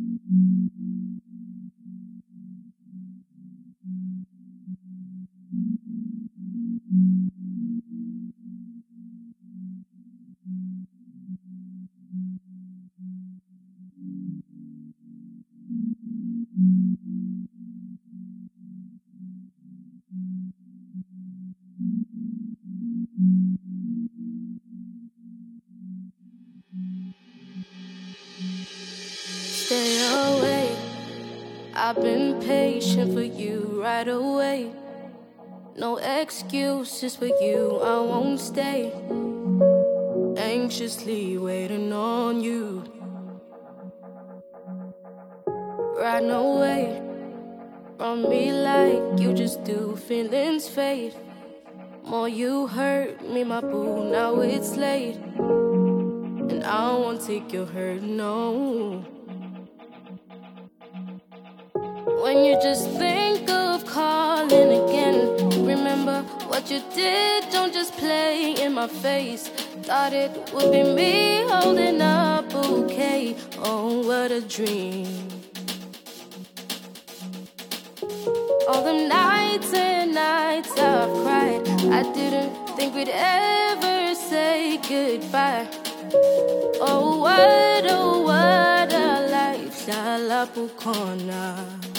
Stay away. I've been patient for you right away. No excuses for you, I won't stay. Anxiously waiting on you. Run away from me like you just do. Feelings fade. More you hurt me, my boo, now it's late. And I won't take your hurt, no. When you just think of calling again, remember what you did, don't just play in my face. Thought it would be me holding up a bouquet. Oh, what a dream. All the nights and nights I've cried, I didn't think we'd ever say goodbye. Oh, what a life, Shala Pukona.